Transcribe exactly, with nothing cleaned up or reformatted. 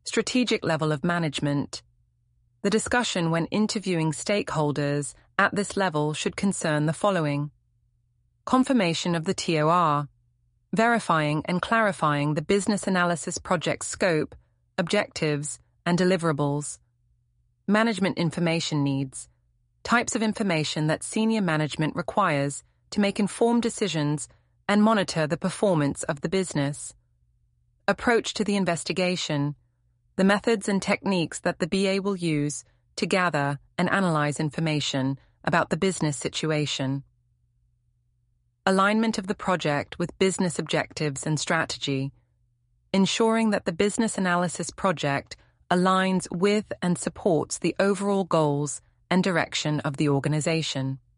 Strategic level of management. The discussion when interviewing stakeholders at this level should concern the following: confirmation of the T O R, verifying and clarifying the business analysis project scope, objectives, and deliverables. Management information needs. Types of information that senior management requires to make informed decisions and monitor the performance of the business. Approach to the investigation. The methods and techniques that the B A will use to gather and analyze information about the business situation. Alignment of the project with business objectives and strategy. Ensuring that the business analysis project aligns with and supports the overall goals and direction of the organization.